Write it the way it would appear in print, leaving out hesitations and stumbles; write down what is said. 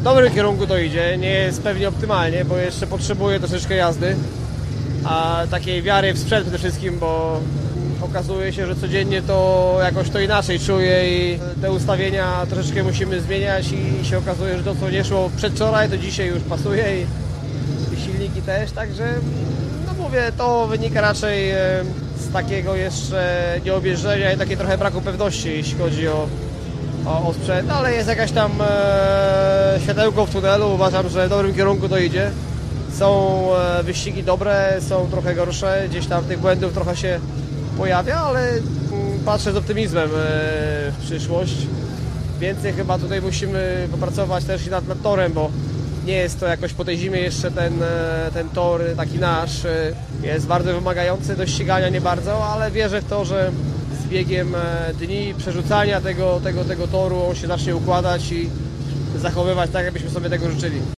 dobrym kierunku to idzie, nie jest pewnie optymalnie, bo jeszcze potrzebuje troszeczkę jazdy, a takiej wiary w sprzęt przede wszystkim, bo okazuje się, że codziennie to jakoś to inaczej czuję i te ustawienia troszeczkę musimy zmieniać i się okazuje, że to co nie szło przedwczoraj, to dzisiaj już pasuje i silniki też, także no mówię, to wynika raczej z takiego jeszcze nieobieżenia i takiej trochę braku pewności, jeśli chodzi o sprzęt, ale jest jakaś tam światełko w tunelu, uważam, że w dobrym kierunku to idzie. Są wyścigi dobre, są trochę gorsze, gdzieś tam tych błędów trochę się pojawia, ale patrzę z optymizmem w przyszłość. Więcej chyba tutaj musimy popracować też i nad torem, bo nie jest to jakoś po tej zimie jeszcze ten tor taki nasz. Jest bardzo wymagający, do ścigania nie bardzo, ale wierzę w to, że z biegiem dni przerzucania tego toru on się zacznie układać i zachowywać tak, jakbyśmy sobie tego życzyli.